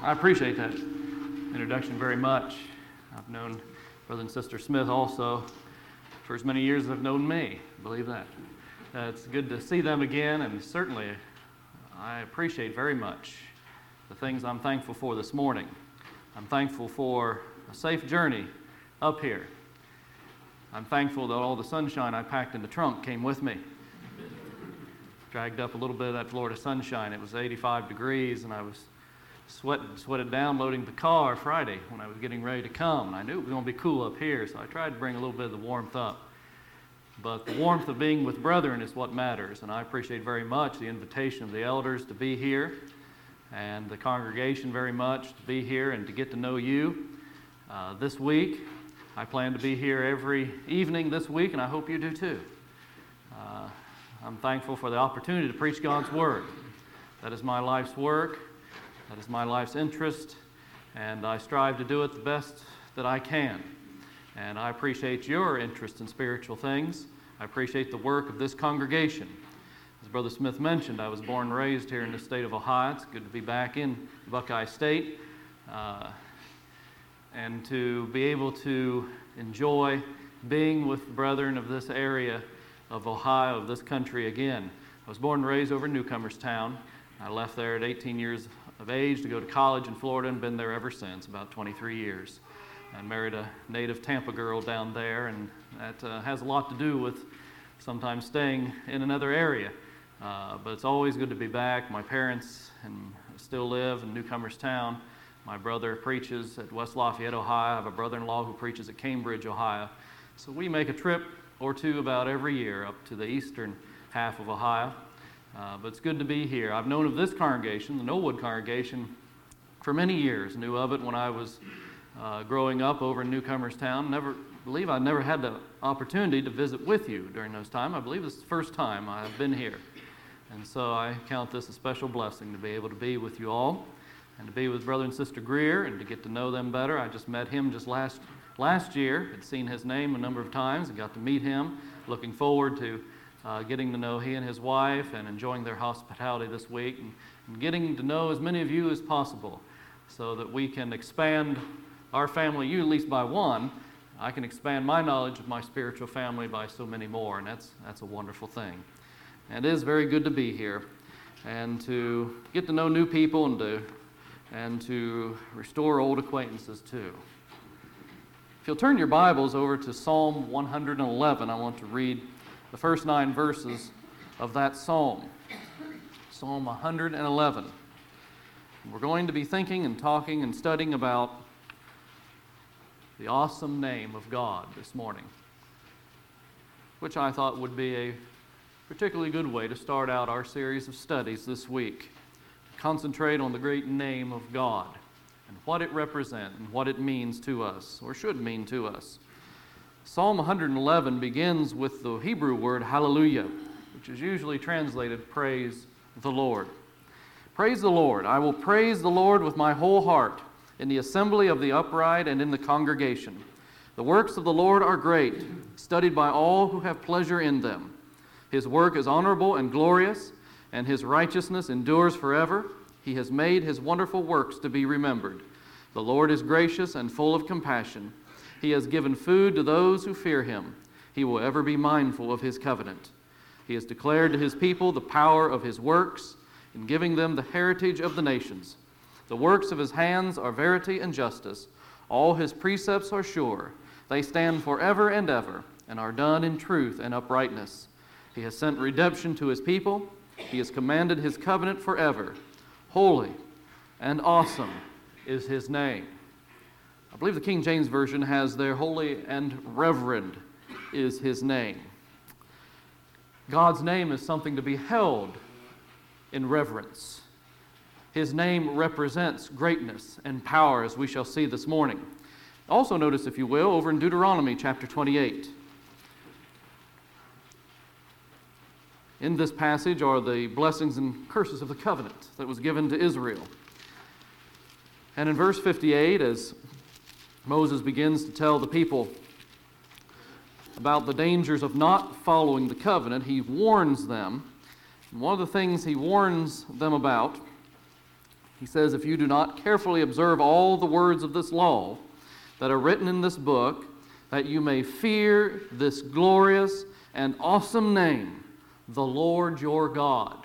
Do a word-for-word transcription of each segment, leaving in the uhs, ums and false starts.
I appreciate that introduction very much. I've known Brother and Sister Smith also for as many years as they've known me. Believe that. Uh, it's good to see them again, and certainly I appreciate very much the things I'm thankful for this morning. I'm thankful for a safe journey up here. I'm thankful that all the sunshine I packed in the trunk came with me. Dragged up a little bit of that Florida sunshine. It was eighty-five degrees, and I was sweating, sweated down loading the car Friday when I was getting ready to come. And I knew it was going to be cool up here, so I tried to bring a little bit of the warmth up. But the warmth of being with brethren is what matters, and I appreciate very much the invitation of the elders to be here and the congregation very much to be here and to get to know you. Uh, this week, I plan to be here every evening this week, and I hope you do too. Uh, I'm thankful for the opportunity to preach God's Word. That is my life's work. That is my life's interest, and I strive to do it the best that I can. And I appreciate your interest in spiritual things. I appreciate the work of this congregation. As Brother Smith mentioned, I was born and raised here in the state of Ohio. It's good to be back in Buckeye State uh, and to be able to enjoy being with the brethren of this area of Ohio, of this country again. I was born and raised over in Newcomerstown. I left there at eighteen years of age to go to college in Florida and been there ever since, about twenty-three years. I married a native Tampa girl down there, and that uh, has a lot to do with sometimes staying in another area. Uh, but it's always good to be back. My parents and still live in Newcomerstown. My brother preaches at West Lafayette, Ohio. I have a brother-in-law who preaches at Cambridge, Ohio. So we make a trip or two about every year up to the eastern half of Ohio. Uh, but it's good to be here. I've known of this congregation, the Knollwood congregation, for many years. Knew of it when I was uh, growing up over in Newcomerstown. Never believe I never had the opportunity to visit with you during those times. I believe this is the first time I've been here. And so I count this a special blessing to be able to be with you all and to be with Brother and Sister Greer and to get to know them better. I just met him just last last year. Had seen his name a number of times and got to meet him. Looking forward to Uh, getting to know he and his wife and enjoying their hospitality this week and, and getting to know as many of you as possible so that we can expand our family, you at least by one. I can expand my knowledge of my spiritual family by so many more, and that's that's a wonderful thing. And it is very good to be here and to get to know new people and to, and to restore old acquaintances too. If you'll turn your Bibles over to Psalm one hundred eleven, I want to read the first nine verses of that psalm, Psalm one hundred eleven. We're going to be thinking and talking and studying about the awesome name of God this morning, which I thought would be a particularly good way to start out our series of studies this week. Concentrate on the great name of God and what it represents and what it means to us, or should mean to us. Psalm one hundred eleven begins with the Hebrew word hallelujah, which is usually translated praise the Lord. Praise the Lord. I will praise the Lord with my whole heart in the assembly of the upright and in the congregation. The works of the Lord are great, studied by all who have pleasure in them. His work is honorable and glorious, and his righteousness endures forever. He has made his wonderful works to be remembered. The Lord is gracious and full of compassion. He has given food to those who fear him. He will ever be mindful of his covenant. He has declared to his people the power of his works, in giving them the heritage of the nations. The works of his hands are verity and justice. All his precepts are sure. They stand forever and ever, and are done in truth and uprightness. He has sent redemption to his people. He has commanded his covenant forever. Holy and awesome is his name. I believe the King James Version has there, holy and reverend is his name. God's name is something to be held in reverence. His name represents greatness and power, as we shall see this morning. Also notice, if you will, over in Deuteronomy chapter twenty-eight. In this passage are the blessings and curses of the covenant that was given to Israel. And in verse fifty-eight, as Moses begins to tell the people about the dangers of not following the covenant, he warns them. And one of the things he warns them about, He says, if you do not carefully observe all the words of this law that are written in this book, that you may fear this glorious and awesome name, the Lord your God.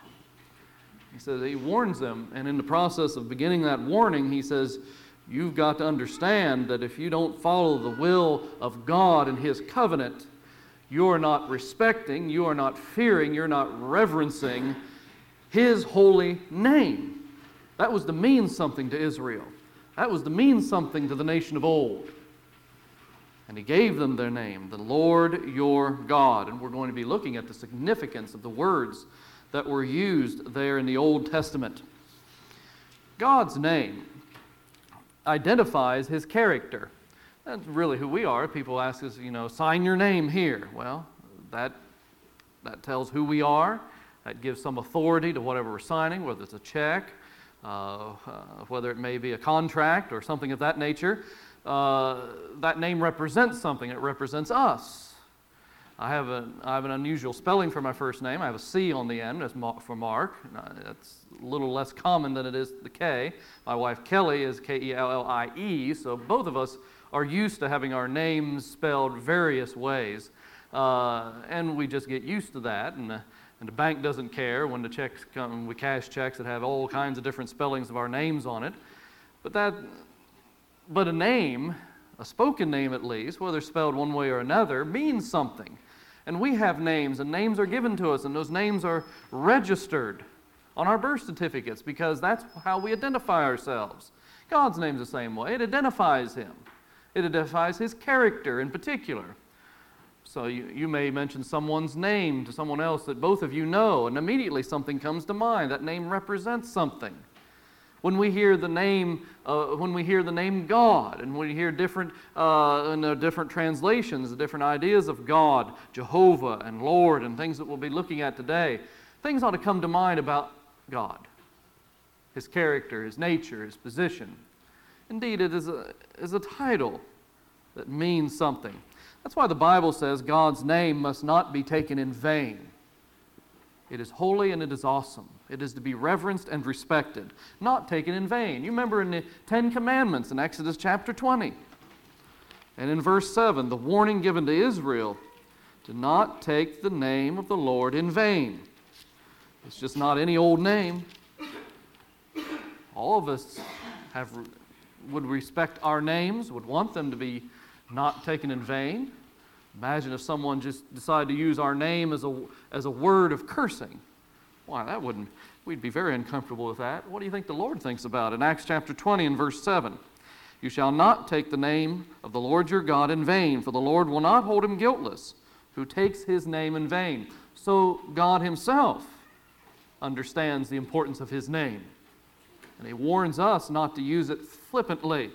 He says, he warns them, and in the process of beginning that warning, he says, you've got to understand that if you don't follow the will of God and His covenant, you are not respecting, you are not fearing, you're not reverencing His holy name. That was to mean something to Israel. That was to mean something to the nation of old. And He gave them their name, the Lord your God. And we're going to be looking at the significance of the words that were used there in the Old Testament. God's name identifies His character. That's really who we are. People ask us, you know, sign your name here. Well, that, that tells who we are. That gives some authority to whatever we're signing, whether it's a check, uh, uh, whether it may be a contract or something of that nature. Uh, that name represents something. It represents us. I have, a, I have an unusual spelling for my first name. I have a C on the end as for Mark. That's a little less common than it is the K. My wife Kelly is K E L L I E, so both of us are used to having our names spelled various ways. Uh, and we just get used to that. And, uh, and the bank doesn't care when the checks come, we cash checks that have all kinds of different spellings of our names on it. But that, but a name, a spoken name at least, whether spelled one way or another, means something. And we have names, and names are given to us, and those names are registered on our birth certificates because that's how we identify ourselves. God's name's the same way. It identifies Him. It identifies His character in particular. So you, you may mention someone's name to someone else that both of you know, and immediately something comes to mind. That name represents something. When we hear the name, uh, when we hear the name God, and we hear different, uh, in the different translations, the different ideas of God, Jehovah and Lord, and things that we'll be looking at today, things ought to come to mind about God, His character, His nature, His position. Indeed, it is a, is a title that means something. That's why the Bible says God's name must not be taken in vain. It is holy and it is awesome. It is to be reverenced and respected, not taken in vain. You remember in the Ten Commandments in Exodus chapter twenty, and in verse seven, the warning given to Israel, to not take the name of the Lord in vain. It's just not any old name. All of us have, would respect our names, would want them to be not taken in vain. Imagine if someone just decided to use our name as a, as a word of cursing. Why, that wouldn't, we'd be very uncomfortable with that. What do you think the Lord thinks about it? In Acts chapter twenty and verse seven, you shall not take the name of the Lord your God in vain, for the Lord will not hold him guiltless who takes His name in vain. So God Himself understands the importance of His name, and He warns us not to use it flippantly.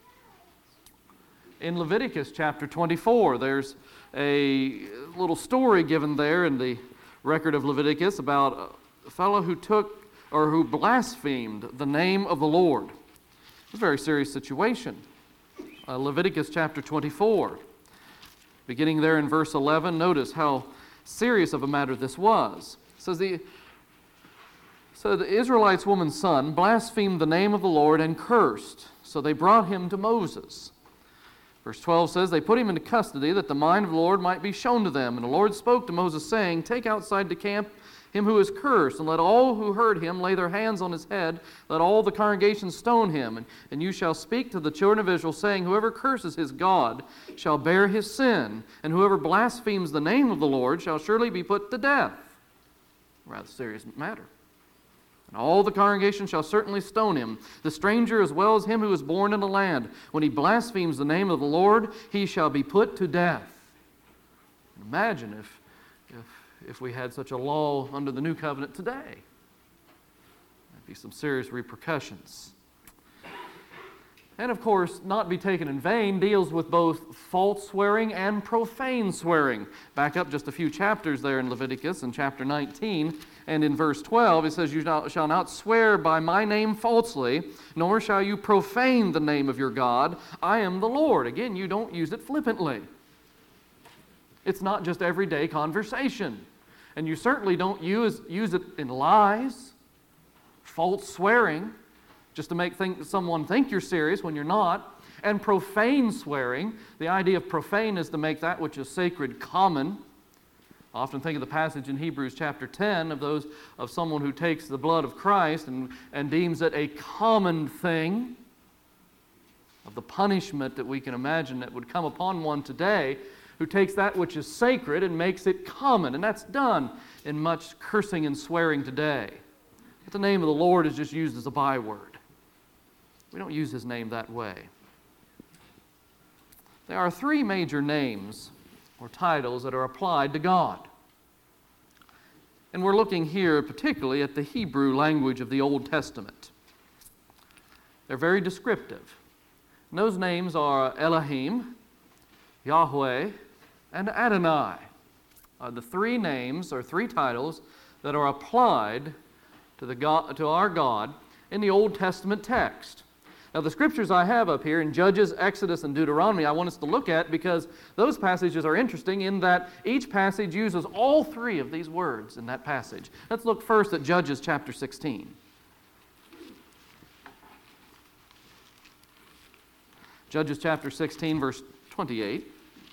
In Leviticus chapter twenty-four, there's a little story given there in the record of Leviticus about a fellow who took or who blasphemed the name of the Lord. It's a very serious situation. Uh, Leviticus chapter twenty-four, beginning there in verse eleven, notice how serious of a matter this was. It says the So the Israelites' woman's son blasphemed the name of the Lord and cursed. So they brought him to Moses. Verse twelve says, they put him into custody that the mind of the Lord might be shown to them. And the Lord spoke to Moses, saying, take outside the camp him who is cursed, and let all who heard him lay their hands on his head. Let all the congregation stone him. And, and you shall speak to the children of Israel, saying, whoever curses his God shall bear his sin, and whoever blasphemes the name of the Lord shall surely be put to death. Rather serious matter. And all the congregation shall certainly stone him, the stranger as well as him who is born in the land. When he blasphemes the name of the Lord, he shall be put to death. Imagine if, if, if we had such a law under the new covenant today. There'd be some serious repercussions. And of course, not be taken in vain deals with both false swearing and profane swearing. Back up just a few chapters there in Leviticus, in chapter nineteen, and in verse twelve, it says, you shall not swear by my name falsely, nor shall you profane the name of your God. I am the Lord. Again, you don't use it flippantly. It's not just everyday conversation. And you certainly don't use, use it in lies, false swearing. just to make think, someone think you're serious when you're not. And profane swearing. The idea of profane is to make that which is sacred common. I often think of the passage in Hebrews chapter ten of those of someone who takes the blood of Christ and, and deems it a common thing, of the punishment that we can imagine that would come upon one today who takes that which is sacred and makes it common. And that's done in much cursing and swearing today. But the name of the Lord is just used as a byword. We don't use His name that way. There are three major names or titles that are applied to God. And we're looking here particularly at the Hebrew language of the Old Testament. They're very descriptive. And those names are Elohim, Yahweh, and Adonai. Uh, the three names or three titles that are applied to, the God, to our God in the Old Testament text. Now, the scriptures I have up here in Judges, Exodus, and Deuteronomy, I want us to look at because those passages are interesting in that each passage uses all three of these words in that passage. Let's look first at Judges chapter sixteen. Judges chapter sixteen, verse twenty-eight.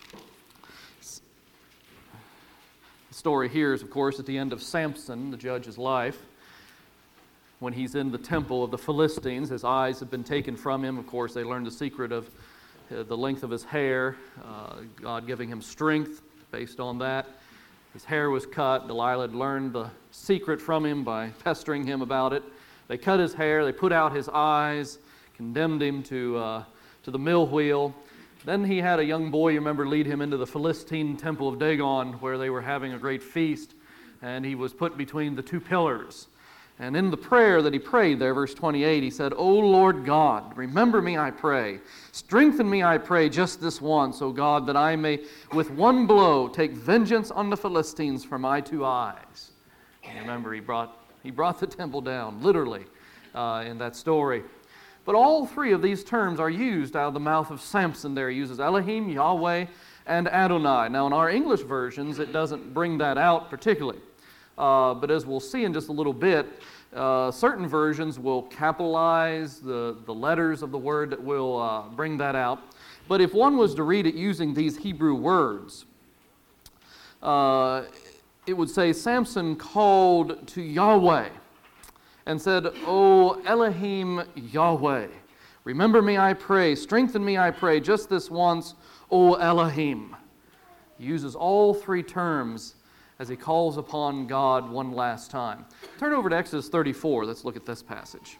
The story here is, of course, at the end of Samson, the judge's life. When he's in the temple of the Philistines, his eyes have been taken from him. Of course, they learned the secret of uh, the length of his hair, uh, God giving him strength based on that. His hair was cut. Delilah had learned the secret from him by pestering him about it. They cut his hair. They put out his eyes, condemned him to, uh, to the mill wheel. Then he had a young boy, you remember, lead him into the Philistine temple of Dagon, where they were having a great feast, and he was put between the two pillars. And in the prayer that he prayed there, verse twenty-eight, he said, O Lord God, remember me, I pray. Strengthen me, I pray, just this once, O God, that I may with one blow take vengeance on the Philistines for my two eyes. And remember, he brought, he brought the temple down, literally, uh, in that story. But all three of these terms are used out of the mouth of Samson there. He uses Elohim, Yahweh, and Adonai. Now, in our English versions, it doesn't bring that out particularly. Uh, but as we'll see in just a little bit, uh, certain versions will capitalize the, the letters of the word that will uh, bring that out. But if one was to read it using these Hebrew words, uh, it would say, Samson called to Yahweh and said, O Elohim Yahweh, remember me, I pray, strengthen me, I pray, just this once, O Elohim. He uses all three terms as he calls upon God one last time. Turn over to Exodus thirty-four. Let's look at this passage.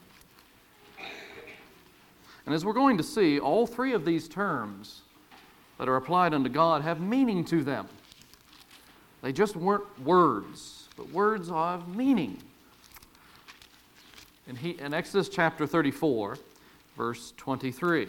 And as we're going to see, all three of these terms that are applied unto God have meaning to them. They just weren't words, but words have meaning. In, he, in Exodus chapter thirty-four, verse twenty-three.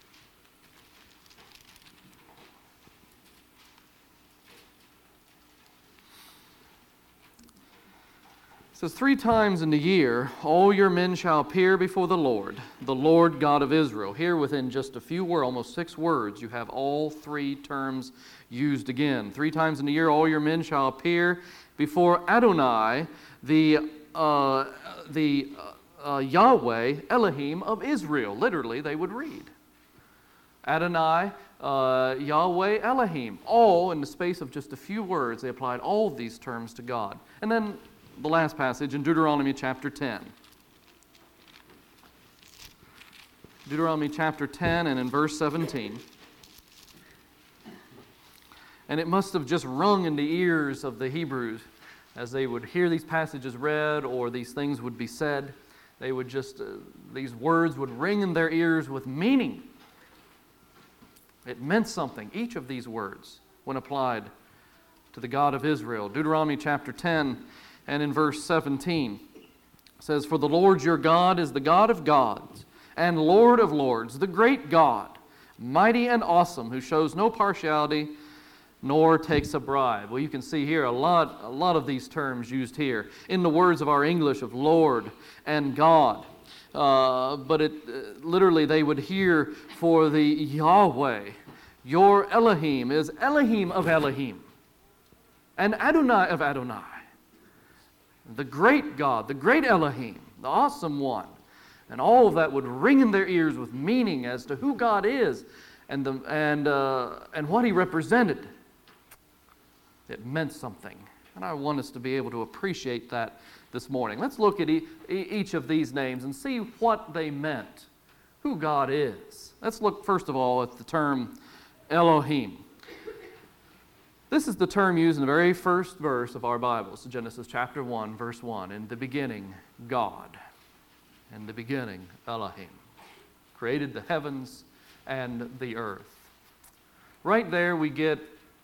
It says, three times in the year, all your men shall appear before the Lord, the Lord God of Israel. Here within just a few words, almost six words, you have all three terms used again. Three times in the year, all your men shall appear before Adonai, the, uh, the uh, uh, Yahweh, Elohim of Israel. Literally, they would read. Adonai, uh, Yahweh, Elohim. All in the space of just a few words, they applied all of these terms to God. And then the last passage in Deuteronomy chapter ten. Deuteronomy chapter ten and in verse seventeen. And it must have just rung in the ears of the Hebrews as they would hear these passages read or these things would be said. They would just, uh, these words would ring in their ears with meaning. It meant something, each of these words, when applied to the God of Israel. Deuteronomy chapter ten and in verse seventeen says, For the Lord your God is the God of gods and Lord of lords, the great God, mighty and awesome, who shows no partiality nor takes a bribe. Well, you can see here a lot, a lot of these terms used here in the words of our English of Lord and God. Uh, but it uh, literally they would hear for the Yahweh, your Elohim is Elohim of Elohim and Adonai of Adonai. The great God, the great Elohim, the awesome one. And all of that would ring in their ears with meaning as to who God is and, the, and, uh, and what He represented. It meant something. And I want us to be able to appreciate that this morning. Let's look at e- each of these names and see what they meant, who God is. Let's look first of all at the term Elohim. This is the term used in the very first verse of our Bibles, Genesis chapter one, verse one. In the beginning, God. In the beginning, Elohim. Created the heavens and the earth. Right there we get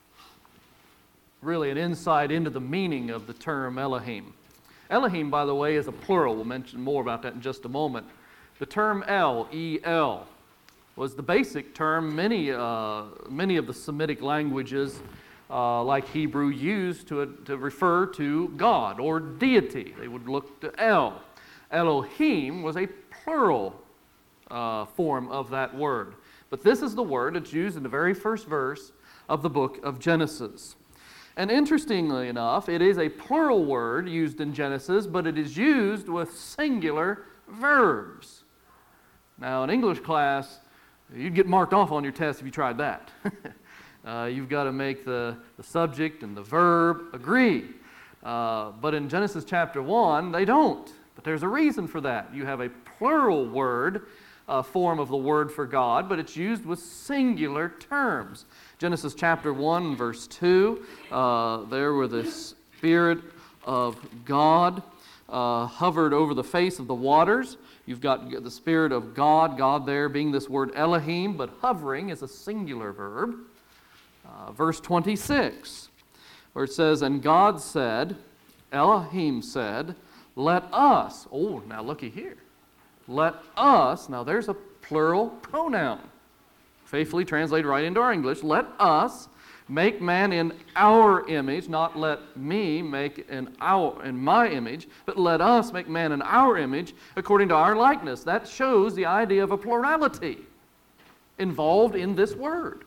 really an insight into the meaning of the term Elohim. Elohim, by the way, is a plural. We'll mention more about that in just a moment. The term El, E L, was the basic term many, uh, many of the Semitic languages, uh, like Hebrew, used to, to refer to God or deity. They would look to El. Elohim was a plural uh, form of that word. But this is the word that's used in the very first verse of the book of Genesis. And interestingly enough, it is a plural word used in Genesis, but it is used with singular verbs. Now, in English class, you'd get marked off on your test if you tried that. uh, you've got to make the, the subject and the verb agree. Uh, but in Genesis chapter one, they don't. But there's a reason for that. You have a plural word, uh, form of the word for God, but it's used with singular terms. Genesis chapter one, verse two, uh, there where the Spirit of God uh, hovered over the face of the waters. You've got the Spirit of God, God there being this word Elohim, but hovering is a singular verb. Uh, verse twenty-six, where it says, and God said, Elohim said, let us, oh, now looky here. Let us, now there's a plural pronoun. Faithfully translated right into our English. Let us make man in our image, not let me make in our in my image, but let us make man in our image according to our likeness. That shows the idea of a plurality involved in this word.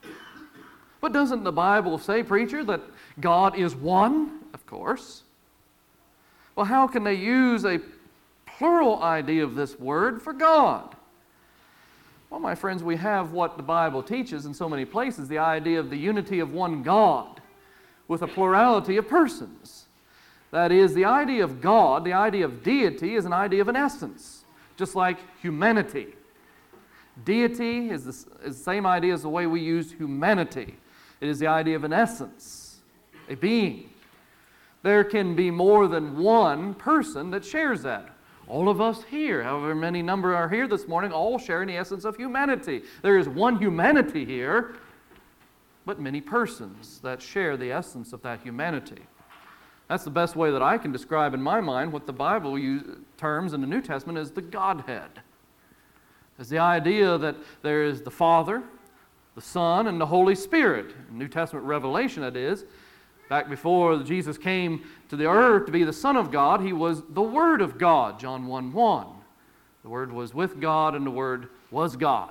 But doesn't the Bible say, preacher, that God is one? Of course. Well, how can they use a plural idea of this word for God? Well, my friends, we have what the Bible teaches in so many places, the idea of the unity of one God with a plurality of persons. That is, the idea of God, the idea of deity, is an idea of an essence, just like humanity. Deity is the, is the same idea as the way we use humanity. It is the idea of an essence, a being. There can be more than one person that shares that. All of us here, however many number are here this morning, all share in the essence of humanity. There is one humanity here, but many persons that share the essence of that humanity. That's the best way that I can describe in my mind what the Bible use, terms in the New Testament as the Godhead. It's the idea that there is the Father, the Son, and the Holy Spirit. In New Testament revelation, that is. Back before Jesus came to the earth to be the Son of God, He was the Word of God, John one one. The Word was with God and the Word was God.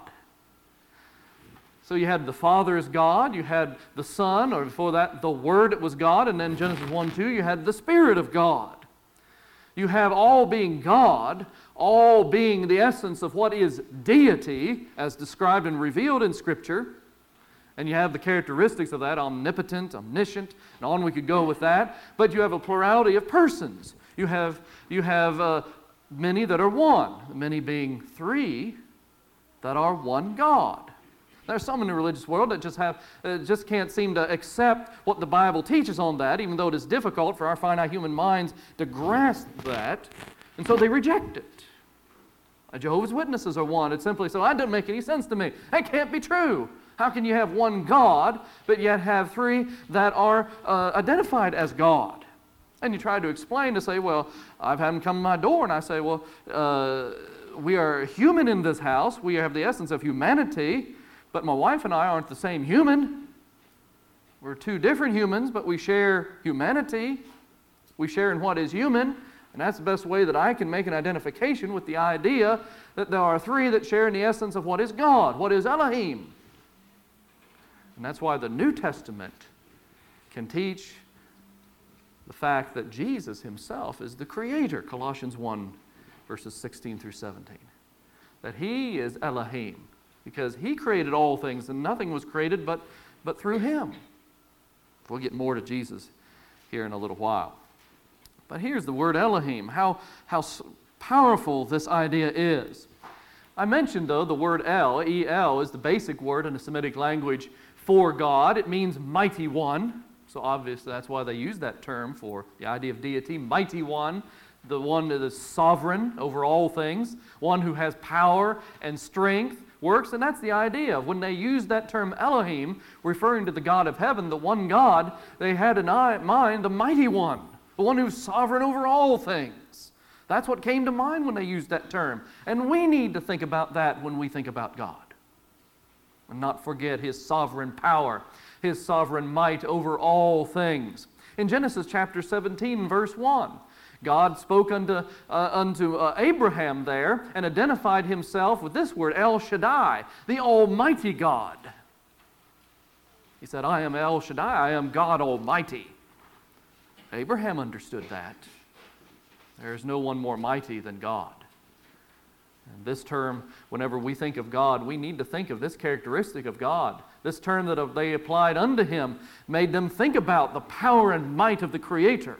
So you had the Father as God, you had the Son, or before that, the Word that was God, and then Genesis one two, you had the Spirit of God. You have all being God, all being the essence of what is deity, as described and revealed in Scripture. And you have the characteristics of that, omnipotent, omniscient, and on we could go with that. But you have a plurality of persons. You have, you have uh, many that are one, many being three that are one God. There's some in the religious world that just have uh, just can't seem to accept what the Bible teaches on that, even though it is difficult for our finite human minds to grasp that, and so they reject it. Uh, Jehovah's Witnesses are one. It's simply so, that doesn't make any sense to me. That can't be true. How can you have one God, but yet have three that are uh, identified as God? And you try to explain to say, well, I've had them come to my door, and I say, well, uh, we are human in this house. We have the essence of humanity, but my wife and I aren't the same human. We're two different humans, but we share humanity. We share in what is human, and that's the best way that I can make an identification with the idea that there are three that share in the essence of what is God, what is Elohim. And that's why the New Testament can teach the fact that Jesus Himself is the Creator, Colossians one, verses sixteen through seventeen. that He is Elohim, because He created all things, and nothing was created but, but through Him. We'll get more to Jesus here in a little while. But here's the word Elohim, how, how powerful this idea is. I mentioned, though, the word El, E L, is the basic word in the Semitic language for God. It means mighty one. So obviously that's why they use that term for the idea of deity, mighty one, the one that is sovereign over all things, one who has power and strength, works, and that's the idea. When they used that term Elohim, referring to the God of heaven, the one God, they had in mind the mighty one, the one who's sovereign over all things. That's what came to mind when they used that term. And we need to think about that when we think about God. And not forget His sovereign power, His sovereign might over all things. In Genesis chapter seventeen, verse one, God spoke unto, uh, unto uh, Abraham there and identified Himself with this word, El Shaddai, the Almighty God. He said, I am El Shaddai, I am God Almighty. Abraham understood that. There is no one more mighty than God. And this term, whenever we think of God, we need to think of this characteristic of God. This term that they applied unto Him made them think about the power and might of the Creator.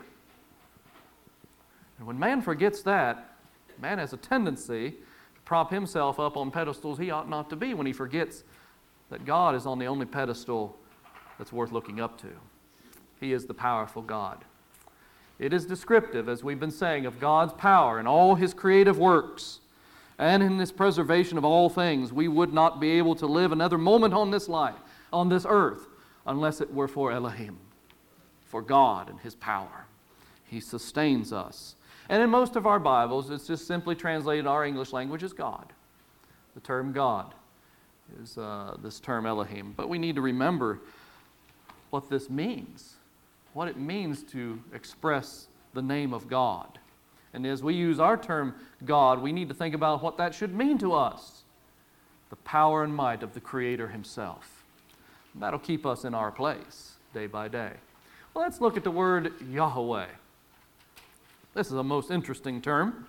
And when man forgets that, man has a tendency to prop himself up on pedestals he ought not to be when he forgets that God is on the only pedestal that's worth looking up to. He is the powerful God. It is descriptive, as we've been saying, of God's power in all His creative works and in His preservation of all things. We would not be able to live another moment on this life, on this earth, unless it were for Elohim, for God and His power. He sustains us. And in most of our Bibles, it's just simply translated in our English language as God. The term God is uh, this term Elohim. But we need to remember what this means, what it means to express the name of God. And as we use our term God, we need to think about what that should mean to us. The power and might of the Creator Himself. And that'll keep us in our place day by day. Well, let's look at the word Yahweh. This is a most interesting term.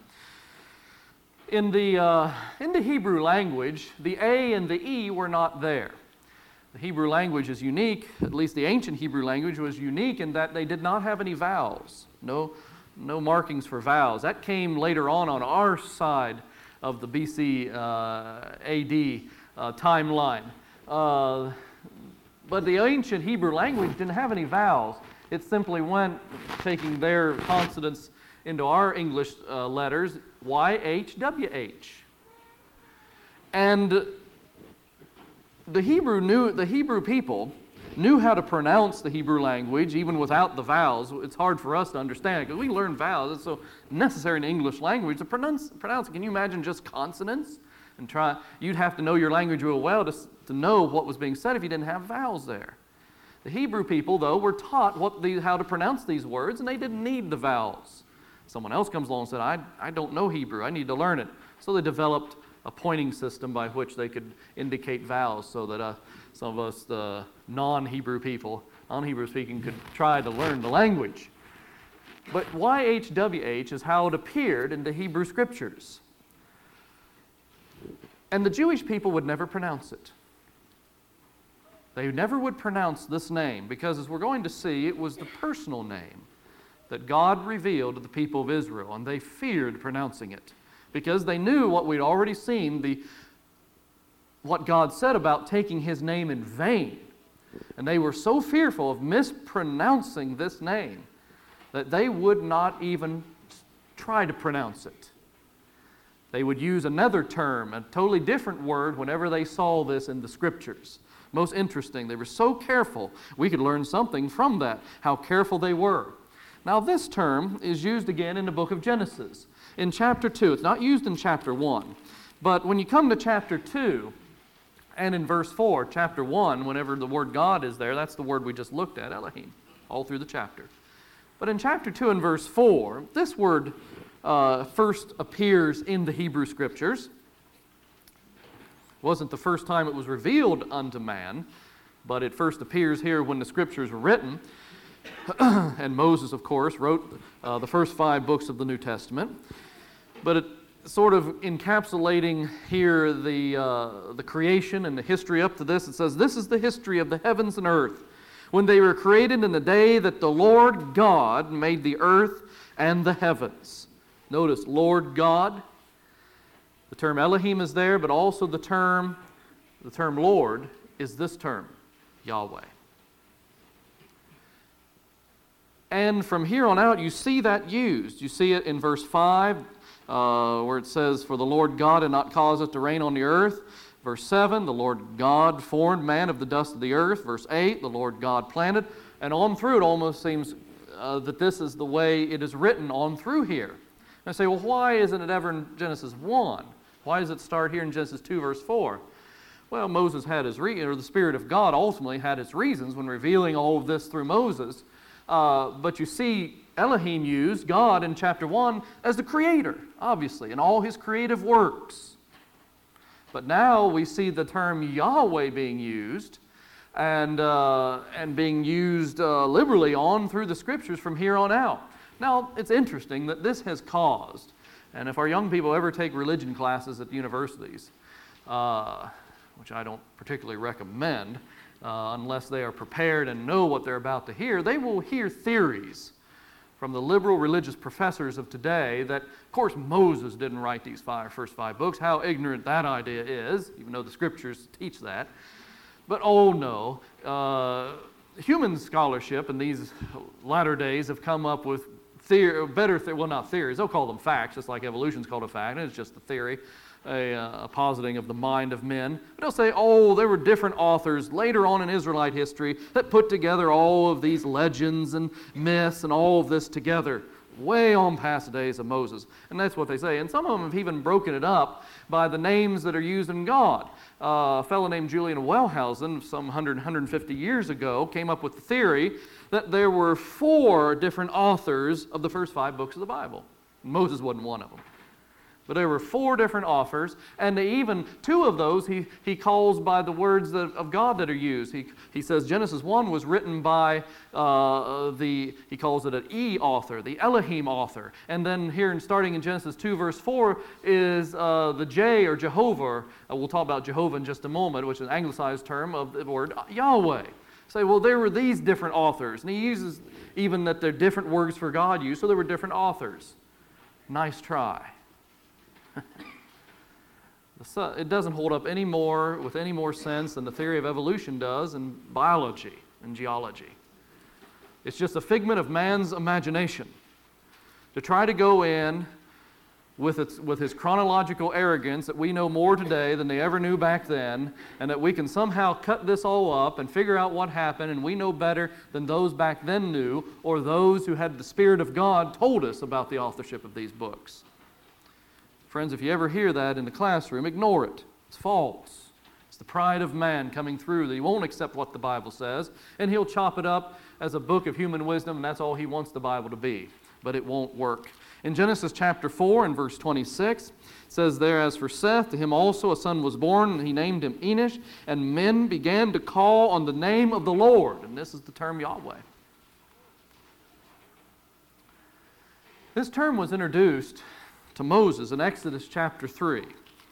In the, uh, in the Hebrew language, the A and the E were not there. The Hebrew language is unique, at least the ancient Hebrew language was unique in that they did not have any vowels, no, no markings for vowels. That came later on on our side of the B C uh, A D uh, timeline. Uh, but the ancient Hebrew language didn't have any vowels. It simply went taking their consonants into our English uh, letters, Y H W H. And the Hebrew knew, the Hebrew people knew how to pronounce the Hebrew language even without the vowels. It's hard for us to understand because we learn vowels. It's so necessary in the English language to pronounce, pronounce it. Can you imagine just consonants? And try, you'd have to know your language real well to, to know what was being said if you didn't have vowels there. The Hebrew people, though, were taught what the, how to pronounce these words, and they didn't need the vowels. Someone else comes along and said, I, I don't know Hebrew, I need to learn it. So they developed a pointing system by which they could indicate vowels so that uh, some of us, the non-Hebrew people, non-Hebrew speaking, could try to learn the language. But Y H W H is how it appeared in the Hebrew Scriptures. And the Jewish people would never pronounce it. They never would pronounce this name because, as we're going to see, it was the personal name that God revealed to the people of Israel, and they feared pronouncing it because they knew what we'd already seen, the, what God said about taking His name in vain. And they were so fearful of mispronouncing this name that they would not even try to pronounce it. They would use another term, a totally different word, whenever they saw this in the Scriptures. Most interesting. They were so careful. We could learn something from that, how careful they were. Now, this term is used again in the book of Genesis. In chapter two, it's not used in chapter one. But when you come to chapter two, and in verse four, chapter one, whenever the word God is there, that's the word we just looked at, Elohim, all through the chapter. But in chapter two and verse four, this word uh, first appears in the Hebrew Scriptures. It wasn't the first time it was revealed unto man, but it first appears here when the Scriptures were written. And Moses, of course, wrote uh, the first five books of the New Testament. But it, sort of encapsulating here the, uh, the creation and the history up to this. It says, "This is the history of the heavens and earth, when they were created in the day that the Lord God made the earth and the heavens." Notice, Lord God. The term Elohim is there, but also the term, the term Lord is this term, Yahweh. And from here on out, you see that used. You see it in verse five, uh, where it says, "For the Lord God had not caused it to rain on the earth." Verse seven, "The Lord God formed man of the dust of the earth." Verse eight, "The Lord God planted." And on through, it almost seems uh, that this is the way it is written on through here. And I say, well, why isn't it ever in Genesis one? Why does it start here in Genesis two, verse four? Well, Moses had his re- or the Spirit of God ultimately had his reasons when revealing all of this through Moses. Uh, but you see Elohim used, God in chapter one, as the creator, obviously, in all his creative works. But now we see the term Yahweh being used and, uh, and being used uh, liberally on through the Scriptures from here on out. Now, it's interesting that this has caused, and if our young people ever take religion classes at universities, uh, which I don't particularly recommend, uh, unless they are prepared and know what they're about to hear, they will hear theories from the liberal religious professors of today that, of course, Moses didn't write these five, first five books. How ignorant that idea is, even though the Scriptures teach that. But oh no, uh, human scholarship in these latter days have come up with theory, better, the- well not theories, they'll call them facts, just like evolution's called a fact, and it's just a theory, a, uh, a positing of the mind of men. But they'll say, oh, there were different authors later on in Israelite history that put together all of these legends and myths and all of this together, way on past the days of Moses. And that's what they say. And some of them have even broken it up by the names that are used in God. Uh, a fellow named Julian Wellhausen, some one hundred, one hundred fifty years ago, came up with the theory that there were four different authors of the first five books of the Bible. Moses wasn't one of them. But there were four different authors, and they even two of those he, he calls by the words that, of God that are used. He, he says Genesis one was written by uh, the, he calls it an E author, the Elohim author. And then here, in starting in Genesis two, verse four, is uh, the J, or Jehovah. Uh, we'll talk about Jehovah in just a moment, which is an anglicized term of the word Yahweh. Say, well, there were these different authors. And he uses even that they're different words for God used, so there were different authors. Nice try. It doesn't hold up any more with any more sense than the theory of evolution does in biology and geology. It's just a figment of man's imagination to try to go in with, its, with his chronological arrogance that we know more today than they ever knew back then, and that we can somehow cut this all up and figure out what happened, and we know better than those back then knew, or those who had the Spirit of God told us about the authorship of these books. Friends, if you ever hear that in the classroom, ignore it. It's false. It's the pride of man coming through that he won't accept what the Bible says, and he'll chop it up as a book of human wisdom, and that's all he wants the Bible to be. But it won't work. In Genesis chapter four and verse twenty-six, it says there, "As for Seth, to him also a son was born, and he named him Enosh, and men began to call on the name of the Lord." And this is the term Yahweh. This term was introduced to Moses in Exodus chapter three,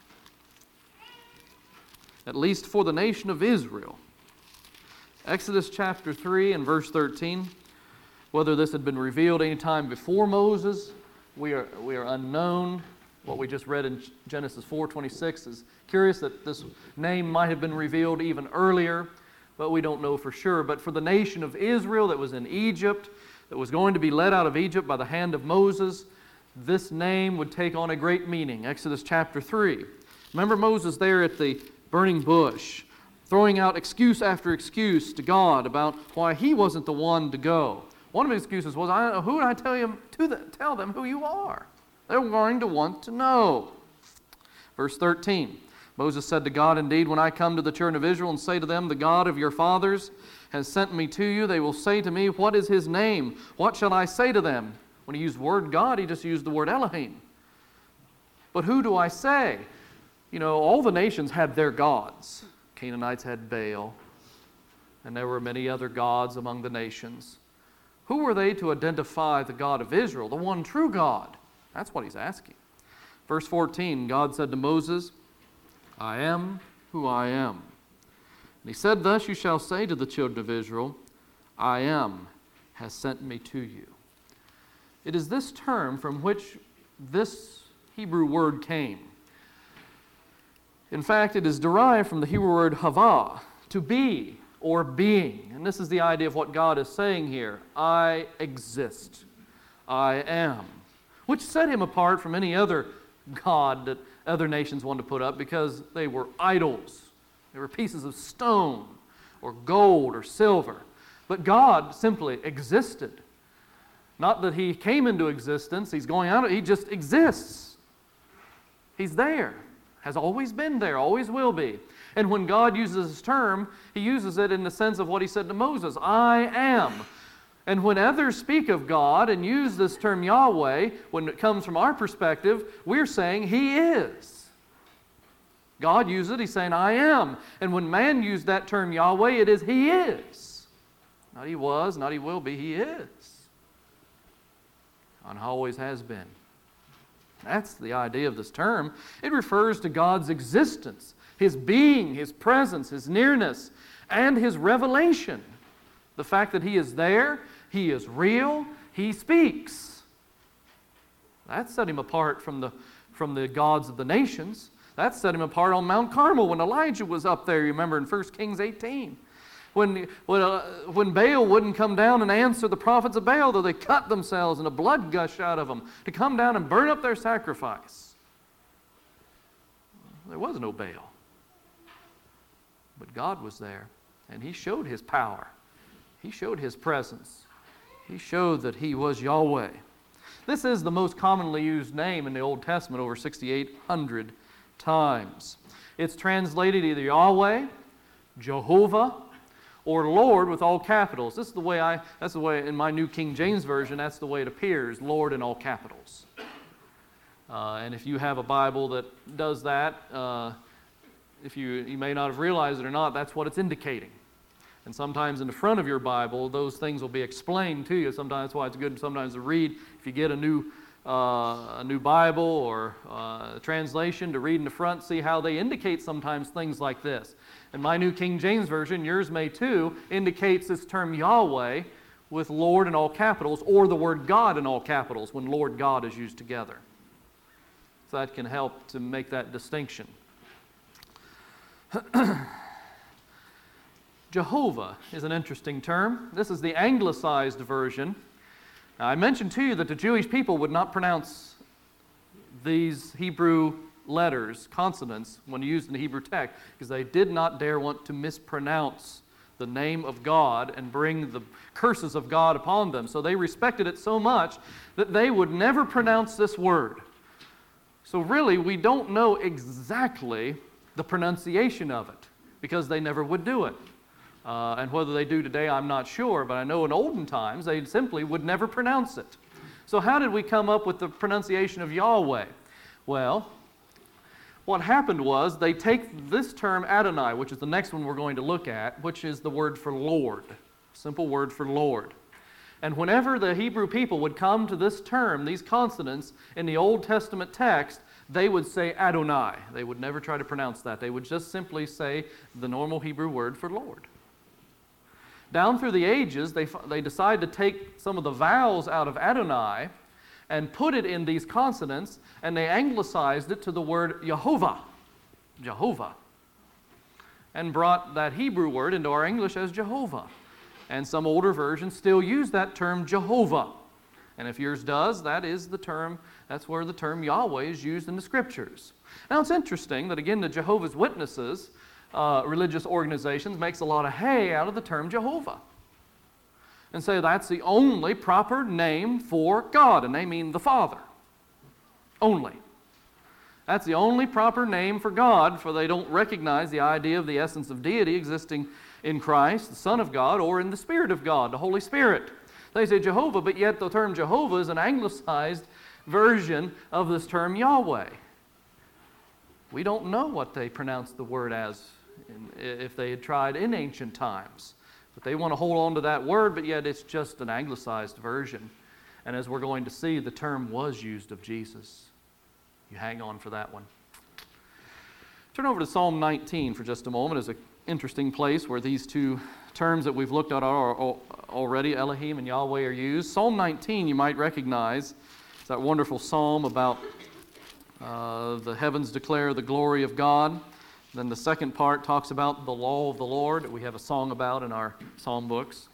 at least for the nation of Israel. Exodus chapter three and verse thirteen, whether this had been revealed any time before Moses, we are, we are unknown. What we just read in Genesis four twenty-six is curious that this name might have been revealed even earlier, but we don't know for sure. But for the nation of Israel that was in Egypt, that was going to be led out of Egypt by the hand of Moses, this name would take on a great meaning. Exodus chapter three. Remember Moses there at the burning bush, throwing out excuse after excuse to God about why he wasn't the one to go. One of his excuses was, I, who would I tell, you to the, tell them who you are? They're going to want to know. Verse thirteen. Moses said to God, "Indeed, when I come to the children of Israel and say to them, the God of your fathers has sent me to you, they will say to me, what is his name? What shall I say to them?" When he used the word God, he just used the word Elohim. But who do I say? You know, all the nations had their gods. Canaanites had Baal, and there were many other gods among the nations. Who were they to identify the God of Israel, the one true God? That's what he's asking. Verse fourteen, God said to Moses, I am who I am. And he said, thus you shall say to the children of Israel, I am has sent me to you. It is this term from which this Hebrew word came. In fact, it is derived from the Hebrew word hava, to be or being. And this is the idea of what God is saying here. I exist. I am. Which set him apart from any other god that other nations wanted to put up because they were idols. They were pieces of stone or gold or silver. But God simply existed. Not that he came into existence, he's going out, he just exists. He's there, has always been there, always will be. And when God uses this term, he uses it in the sense of what he said to Moses, I am. And when others speak of God and use this term Yahweh, when it comes from our perspective, we're saying he is. God used it, he's saying I am. And when man used that term Yahweh, it is he is. Not he was, not he will be, he is. And always has been. That's the idea of this term. It refers to God's existence, his being, his presence, his nearness, and his revelation. The fact that he is there, he is real, he speaks. That set him apart from the, from the gods of the nations. That set him apart on Mount Carmel when Elijah was up there, you remember in First Kings eighteen. When, when, uh, when Baal wouldn't come down and answer the prophets of Baal, though they cut themselves and a blood gushed out of them to come down and burn up their sacrifice. There was no Baal. But God was there, and he showed his power. He showed his presence. He showed that he was Yahweh. This is the most commonly used name in the Old Testament, over sixty-eight hundred times. It's translated either Yahweh, Jehovah, or Lord with all capitals. This is the way I, that's the way in my New King James Version, that's the way it appears, Lord in all capitals. Uh, and if you have a Bible that does that, uh, if you, you may not have realized it or not, that's what it's indicating. And sometimes in the front of your Bible, those things will be explained to you. Sometimes that's why it's good sometimes to read. If you get a new uh, a new Bible or uh, a translation, to read in the front, see how they indicate sometimes things like this. And my New King James Version, yours may too, indicates this term Yahweh with Lord in all capitals, or the word God in all capitals when Lord God is used together. So that can help to make that distinction. Jehovah is an interesting term. This is the anglicized version. Now, I mentioned to you that the Jewish people would not pronounce these Hebrew letters, consonants, when used in the Hebrew text, because they did not dare want to mispronounce the name of God and bring the curses of God upon them. So they respected it so much that they would never pronounce this word. So really, we don't know exactly the pronunciation of it, because they never would do it. Uh, and whether they do today, I'm not sure, but I know in olden times, they simply would never pronounce it. So how did we come up with the pronunciation of Yahweh? Well, what happened was they take this term Adonai, which is the next one we're going to look at, which is the word for Lord, simple word for Lord. And whenever the Hebrew people would come to this term, these consonants in the Old Testament text, they would say Adonai. They would never try to pronounce that. They would just simply say the normal Hebrew word for Lord. Down through the ages, they, they decided to take some of the vowels out of Adonai and put it in these consonants, and they anglicized it to the word Jehovah, Jehovah, and brought that Hebrew word into our English as Jehovah. And some older versions still use that term Jehovah. And if yours does, that is the term, that's where the term Yahweh is used in the Scriptures. Now it's interesting that again the Jehovah's Witnesses, uh, religious organizations, makes a lot of hay out of the term Jehovah. And say that's the only proper name for God, and they mean the Father. Only. That's the only proper name for God, for they don't recognize the idea of the essence of deity existing in Christ, the Son of God, or in the Spirit of God, the Holy Spirit. They say Jehovah, but yet the term Jehovah is an anglicized version of this term Yahweh. We don't know what they pronounced the word as in, if they had tried in ancient times. But they want to hold on to that word, but yet it's just an anglicized version. And as we're going to see, the term was used of Jesus. You hang on for that one. Turn over to Psalm nineteen for just a moment. It's an interesting place where these two terms that we've looked at are already, Elohim and Yahweh, are used. Psalm nineteen you might recognize. It's that wonderful psalm about uh, the heavens declare the glory of God. Then the second part talks about the law of the Lord that we have a song about in our psalm books.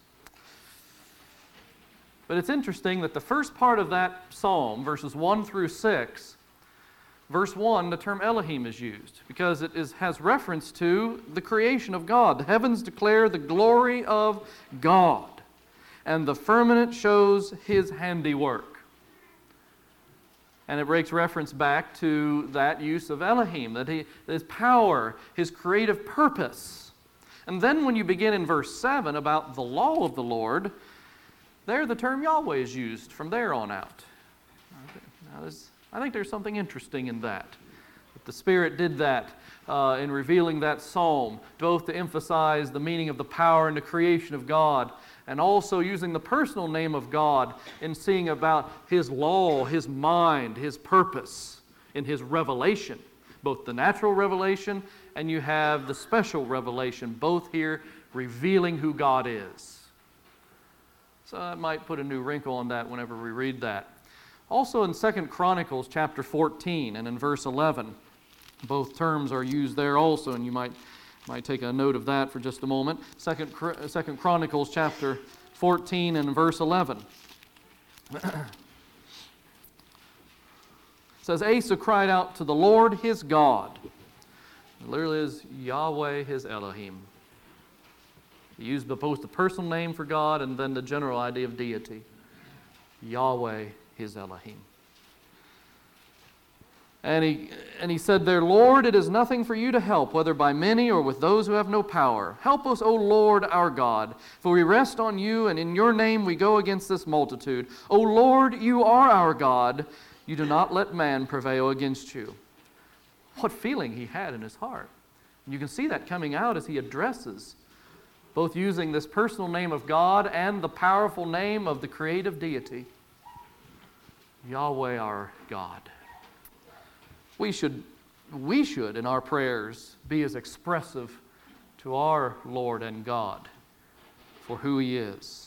But it's interesting that the first part of that psalm, verses one through six, verse one, the term Elohim is used because it is, has reference to the creation of God. The heavens declare the glory of God, and the firmament shows His handiwork. And it makes reference back to that use of Elohim, that he, His power, His creative purpose. And then when you begin in verse seven about the law of the Lord, there the term Yahweh is used from there on out. Now, I think there's something interesting in that. That the Spirit did that uh, in revealing that psalm, both to emphasize the meaning of the power and the creation of God, and also using the personal name of God in seeing about His law, His mind, His purpose in His revelation, both the natural revelation and you have the special revelation, both here revealing who God is. So I might put a new wrinkle on that whenever we read that. Also in Second Chronicles chapter fourteen and in verse eleven, both terms are used there also, and you might might take a note of that for just a moment. Second, Second Chronicles chapter fourteen and verse eleven. It says, Asa cried out to the Lord his God. It literally is Yahweh his Elohim. He used both the personal name for God and then the general idea of deity. Yahweh his Elohim. And he, and he said there, Lord, it is nothing for you to help, whether by many or with those who have no power. Help us, O Lord our God, for we rest on you, and in your name we go against this multitude. O Lord, you are our God. You do not let man prevail against you. What feeling he had in his heart. And you can see that coming out as he addresses, both using this personal name of God and the powerful name of the creative deity. Yahweh our God. We should, we should, in our prayers, be as expressive to our Lord and God for who He is.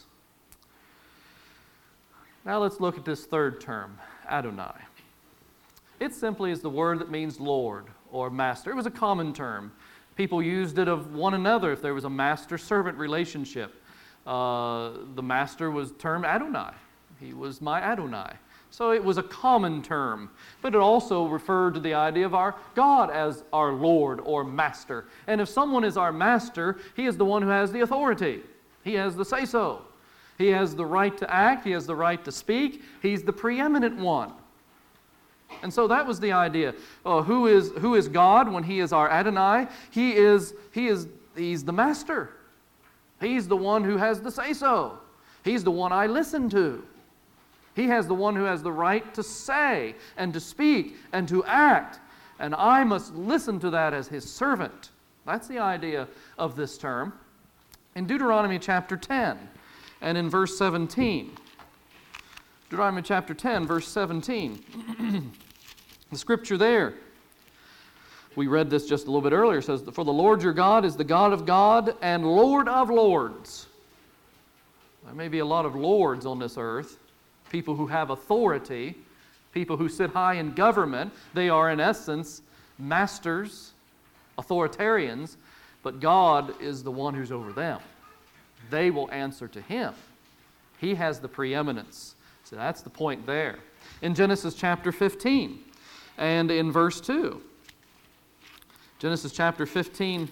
Now let's look at this third term, Adonai. It simply is the word that means Lord or master. It was a common term. People used it of one another if there was a master-servant relationship. Uh, the master was termed Adonai. He was my Adonai. So it was a common term, but it also referred to the idea of our God as our Lord or Master. And if someone is our Master, He is the one who has the authority. He has the say-so. He has the right to act. He has the right to speak. He's the preeminent one. And so that was the idea. Uh, who is who is God when He is our Adonai? He is He is He's the Master. He's the one who has the say-so. He's the one I listen to. He has the one who has the right to say and to speak and to act. And I must listen to that as His servant. That's the idea of this term. In Deuteronomy chapter ten and in verse seventeen. Deuteronomy chapter ten, verse seventeen. The scripture there, we read this just a little bit earlier, says, For the Lord your God is the God of God and Lord of lords. There may be a lot of lords on this earth. People who have authority, people who sit high in government. They are in essence masters, authoritarians, but God is the one who's over them. They will answer to Him. He has the preeminence. So that's the point there. In Genesis chapter fifteen and in verse two. Genesis chapter fifteen,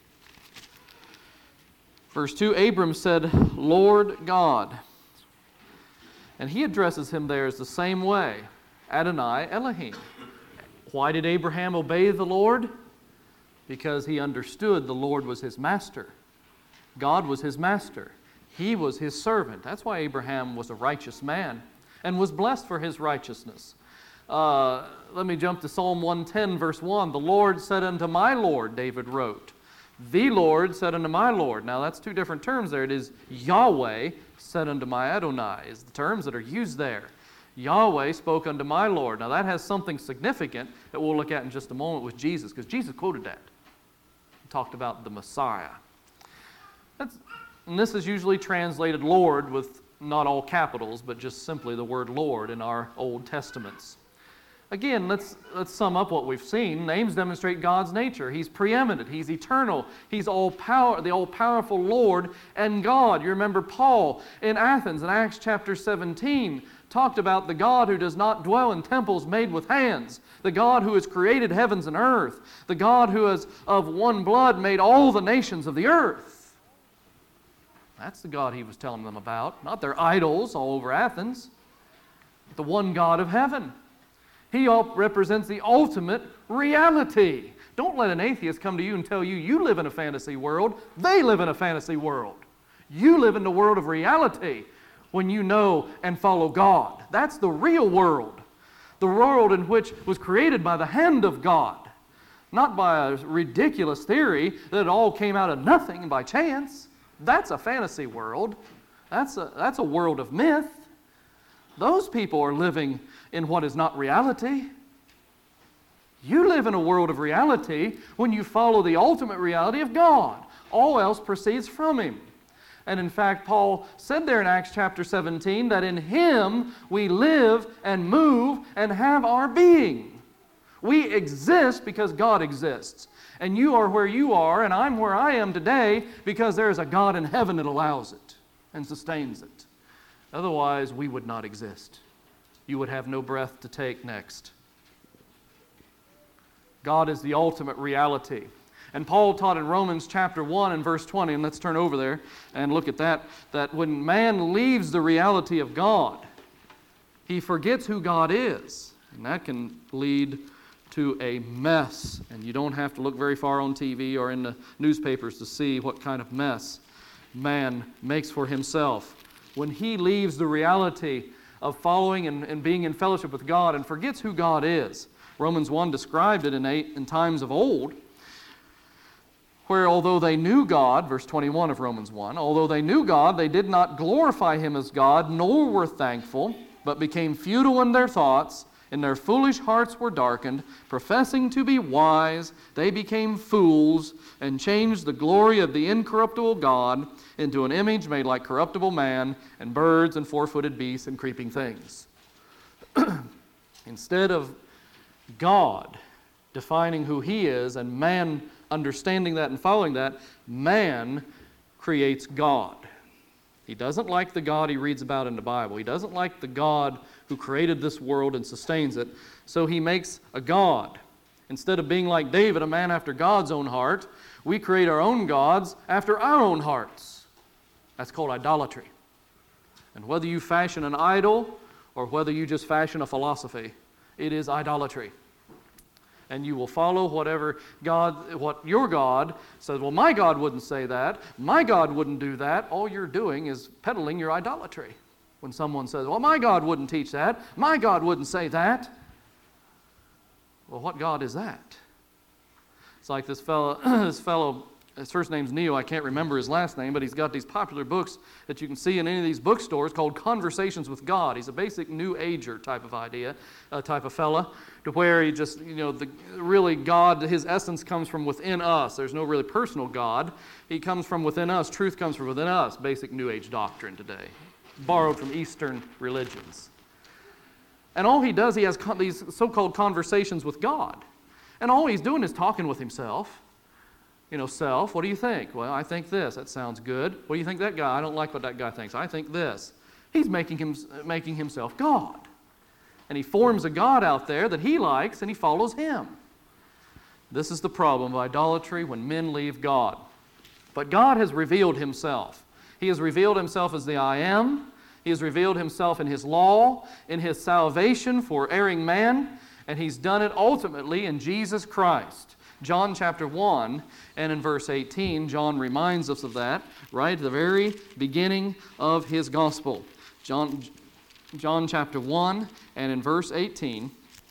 verse two, Abram said, Lord God. And he addresses him there as the same way, Adonai Elohim. Why did Abraham obey the Lord? Because he understood the Lord was his master. God was his master. He was his servant. That's why Abraham was a righteous man and was blessed for his righteousness. Uh, let me jump to Psalm one ten, verse one. The Lord said unto my Lord, David wrote. The Lord said unto my Lord. Now that's two different terms there. It is Yahweh said unto my Adonai is the terms that are used there. Yahweh spoke unto my Lord. Now that has something significant that we'll look at in just a moment with Jesus, because Jesus quoted that. He talked about the Messiah. That's, and this is usually translated Lord with not all capitals, but just simply the word Lord in our Old Testaments. Again, let's, let's sum up what we've seen. Names demonstrate God's nature. He's preeminent. He's eternal. He's all power, the all-powerful Lord and God. You remember Paul in Athens in Acts chapter seventeen talked about the God who does not dwell in temples made with hands, the God who has created heavens and earth, the God who has of one blood made all the nations of the earth. That's the God he was telling them about, not their idols all over Athens, but the one God of heaven. He represents the ultimate reality. Don't let an atheist come to you and tell you you live in a fantasy world. They live in a fantasy world. You live in the world of reality when you know and follow God. That's the real world. The world in which was created by the hand of God. Not by a ridiculous theory that it all came out of nothing and by chance. That's a fantasy world. That's a, that's a world of myth. Those people are living in what is not reality. You live in a world of reality when you follow the ultimate reality of God. All else proceeds from Him. And in fact, Paul said there in Acts chapter seventeen that in Him we live and move and have our being. We exist because God exists. And you are where you are, and I'm where I am today because there is a God in heaven that allows it and sustains it. Otherwise, we would not exist. You would have no breath to take next. God is the ultimate reality. And Paul taught in Romans chapter one and verse twenty, and let's turn over there and look at that, that when man leaves the reality of God, he forgets who God is. And that can lead to a mess. And you don't have to look very far on T V or in the newspapers to see what kind of mess man makes for himself. When he leaves the reality of following and, and being in fellowship with God and forgets who God is. Romans one described it in, eight, in times of old, where although they knew God, verse twenty-one of Romans one, although they knew God, they did not glorify Him as God, nor were thankful, but became futile in their thoughts, and their foolish hearts were darkened. Professing to be wise, they became fools, and changed the glory of the incorruptible God into an image made like corruptible man, and birds, and four-footed beasts, and creeping things. Instead of God defining who He is, and man understanding that and following that, man creates God. He doesn't like the God he reads about in the Bible. He doesn't like the God who created this world and sustains it. So he makes a God. Instead of being like David, a man after God's own heart, we create our own gods after our own hearts. That's called idolatry. And whether you fashion an idol or whether you just fashion a philosophy, it is idolatry. And you will follow whatever God, what your God says, well, my God wouldn't say that. My God wouldn't do that. All you're doing is peddling your idolatry. When someone says, well, my God wouldn't teach that. My God wouldn't say that. Well, what God is that? It's like this fellow, this fellow, his first name's Neil. I can't remember his last name, but he's got these popular books that you can see in any of these bookstores called Conversations with God. He's a basic New Ager type of idea, uh, type of fella, to where he just, you know, the really God, his essence comes from within us. There's no really personal God. He comes from within us. Truth comes from within us. Basic New Age doctrine today, borrowed from Eastern religions. And all he does, he has con- these so-called conversations with God. And all he's doing is talking with himself. You know, self, what do you think? Well, I think this. That sounds good. What do you think that guy? I don't like what that guy thinks. I think this. He's making him making himself God. And he forms a God out there that he likes, and he follows him. This is the problem of idolatry when men leave God. But God has revealed Himself. He has revealed Himself as the I Am. He has revealed Himself in His law, in His salvation for erring man, and He's done it ultimately in Jesus Christ. John chapter one and in verse eighteen, John reminds us of that right at the very beginning of his gospel. John, John chapter one and in verse eighteen,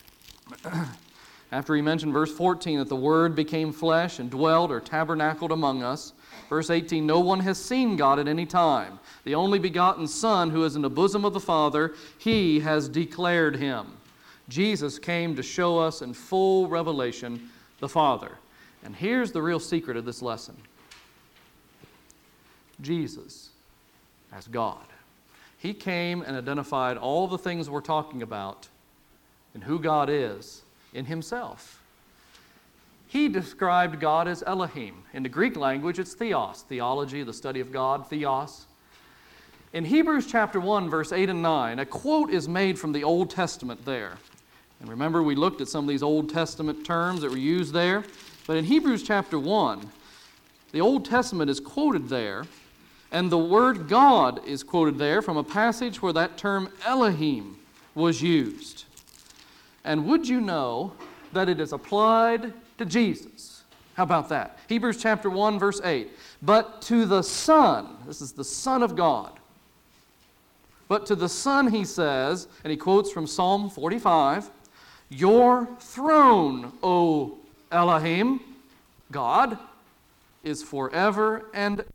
after he mentioned verse fourteen that the Word became flesh and dwelt or tabernacled among us, verse eighteen, no one has seen God at any time. the only begotten Son who is in the bosom of the Father, He has declared Him. Jesus came to show us in full revelation the Father. And here's the real secret of this lesson. Jesus as God. He came and identified all the things we're talking about and who God is in Himself. He described God as Elohim. In the Greek language, it's theos, theology, the study of God, theos. In Hebrews chapter one, verse eight and nine, a quote is made from the Old Testament there. And remember, we looked at some of these Old Testament terms that were used there. But in Hebrews chapter one, the Old Testament is quoted there, and the word God is quoted there from a passage where that term Elohim was used. And would you know that it is applied to Jesus? How about that? Hebrews chapter one, verse eight. But to the Son, this is the Son of God. But to the Son, he says, and he quotes from Psalm forty-five, your throne, O Elohim, God, is forever and